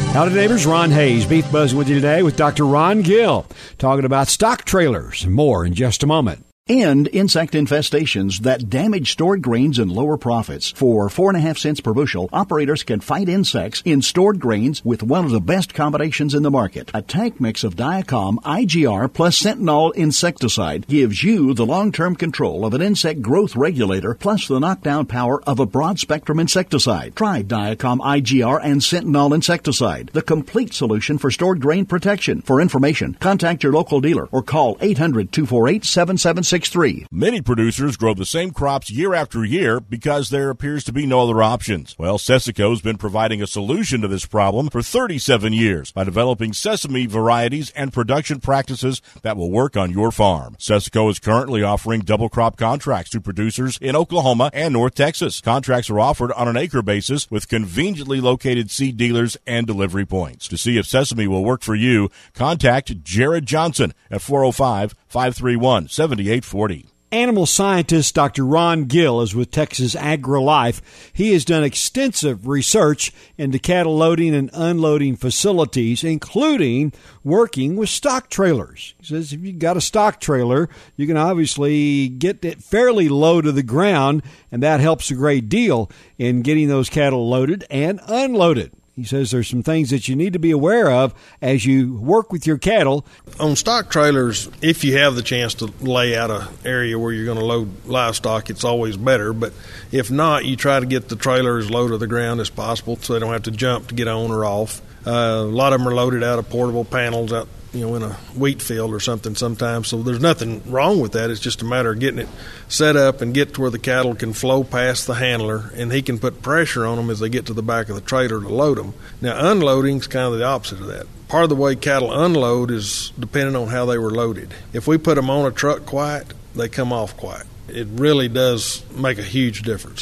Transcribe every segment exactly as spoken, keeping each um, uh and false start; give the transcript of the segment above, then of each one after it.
Howdy, neighbors. Ron Hayes, Beef Buzz with you today with Doctor Ron Gill, talking about stock trailers and more in just a moment. And insect infestations that damage stored grains and lower profits. For four and a half cents per bushel, operators can fight insects in stored grains with one of the best combinations in the market. A tank mix of Diacom I G R plus Sentinol insecticide gives you the long-term control of an insect growth regulator plus the knockdown power of a broad-spectrum insecticide. Try Diacom I G R and Sentinol insecticide, the complete solution for stored grain protection. For information, contact your local dealer or call eight hundred, two four eight, seven seven six three. Many producers grow the same crops year after year because there appears to be no other options. Well, Sessico has been providing a solution to this problem for thirty-seven years by developing sesame varieties and production practices that will work on your farm. Sessico is currently offering double crop contracts to producers in Oklahoma and North Texas. Contracts are offered on an acre basis with conveniently located seed dealers and delivery points. To see if sesame will work for you, contact Jared Johnson at four oh five, five three one, seven eight four oh. Animal scientist Doctor Ron Gill is with Texas AgriLife. He has done extensive research into cattle loading and unloading facilities, including working with stock trailers. He says if you've got a stock trailer, you can obviously get it fairly low to the ground, and that helps a great deal in getting those cattle loaded and unloaded. He says there's some things that you need to be aware of as you work with your cattle. On stock trailers, if you have the chance to lay out an area where you're going to load livestock, it's always better. But if not, you try to get the trailer as low to the ground as possible so they don't have to jump to get on or off. Uh, a lot of them are loaded out of portable panels out, you know, in a wheat field or something sometimes. So there's nothing wrong with that. It's just a matter of getting it set up and get to where the cattle can flow past the handler, and he can put pressure on them as they get to the back of the trailer to load them. Now, unloading is kind of the opposite of that. Part of the way cattle unload is depending on how they were loaded. If we put them on a truck quiet, they come off quiet. It really does make a huge difference.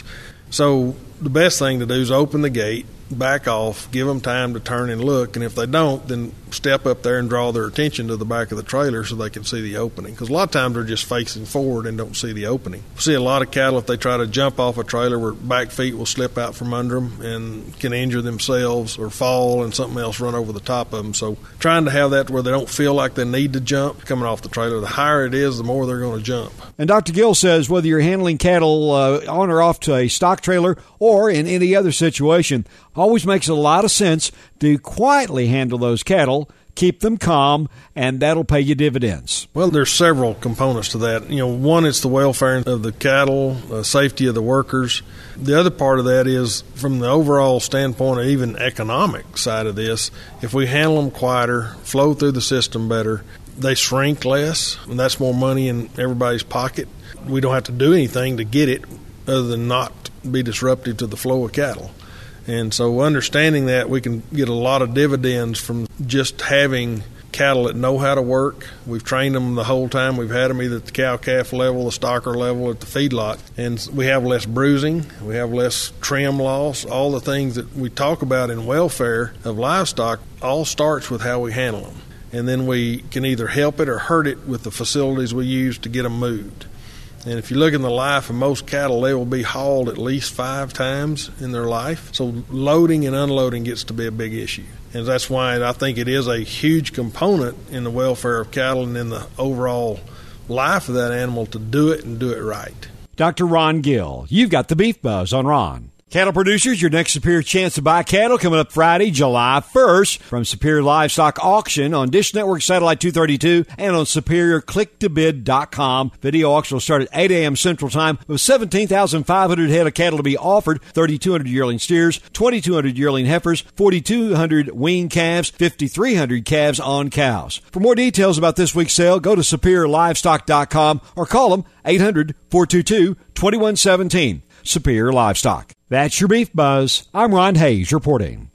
So the best thing to do is open the gate, back off, give them time to turn and look, and if they don't, then step up there and draw their attention to the back of the trailer so they can see the opening, because a lot of times they're just facing forward and don't see the opening. We see a lot of cattle, if they try to jump off a trailer, where back feet will slip out from under them and can injure themselves or fall and something else run over the top of them. So trying to have that where they don't feel like they need to jump coming off the trailer, the higher it is, the more they're going to jump. And Doctor Gill says whether you're handling cattle uh, on or off to a stock trailer or in any other situation, always makes a lot of sense to quietly handle those cattle, keep them calm, and that'll pay you dividends. Well, there's several components to that. You know, one is the welfare of the cattle, uh, safety of the workers. The other part of that is from the overall standpoint of even economic side of this, if we handle them quieter, flow through the system better, they shrink less, and that's more money in everybody's pocket. We don't have to do anything to get it other than not be disruptive to the flow of cattle. And so understanding that, we can get a lot of dividends from just having cattle that know how to work. We've trained them the whole time we've had them, either at the cow-calf level, the stocker level, at the feedlot. And we have less bruising, we have less trim loss. All the things that we talk about in welfare of livestock all starts with how we handle them. And then we can either help it or hurt it with the facilities we use to get them moved. And if you look in the life of most cattle, they will be hauled at least five times in their life. So loading and unloading gets to be a big issue. And that's why I think it is a huge component in the welfare of cattle and in the overall life of that animal to do it and do it right. Doctor Ron Gill, you've got the Beef Buzz on Ron. Cattle producers, your next Superior chance to buy cattle coming up Friday, July first from Superior Livestock Auction on Dish Network Satellite two thirty-two and on superior click to bid dot com. Video auction will start at eight a.m. Central Time with seventeen thousand five hundred head of cattle to be offered, thirty-two hundred yearling steers, twenty-two hundred yearling heifers, forty-two hundred weaned calves, fifty-three hundred calves on cows. For more details about this week's sale, go to superior livestock dot com or call them eight hundred, four two two, two one one seven. Superior Livestock. That's your Beef Buzz. I'm Ron Hayes reporting.